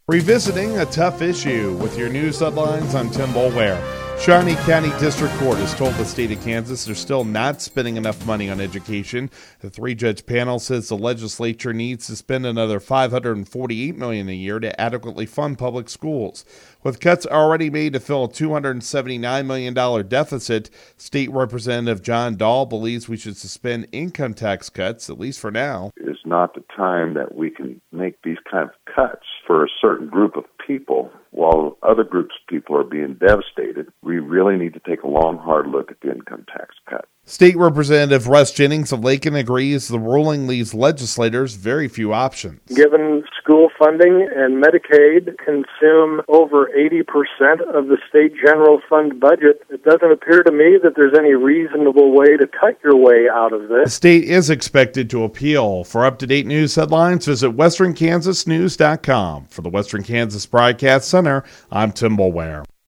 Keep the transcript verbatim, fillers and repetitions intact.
Revisiting a tough issue with your news headlines. I'm Tim Boulware. Shawnee County District Court has told the state of Kansas they're still not spending enough money on education. The three-judge panel says the legislature needs to spend another five hundred forty-eight million dollars a year to adequately fund public schools. With cuts already made to fill a two hundred seventy-nine million dollars deficit, State Representative John Dahl believes we should suspend income tax cuts, at least for now. It is not the time that we can make these kind of cuts for a certain group of people while other groups of people are being devastated. We really need to take a long, hard look at the income tax cut. State Representative Russ Jennings of Lakin agrees the ruling leaves legislators very few options. Given school funding and Medicaid consume over eighty percent of the state general fund budget, it doesn't appear to me that there's any reasonable way to cut your way out of this. The state is expected to appeal. For up-to-date news headlines, visit western kansas news dot com. For the Western Kansas Broadcast Center, I'm Tim Boulware.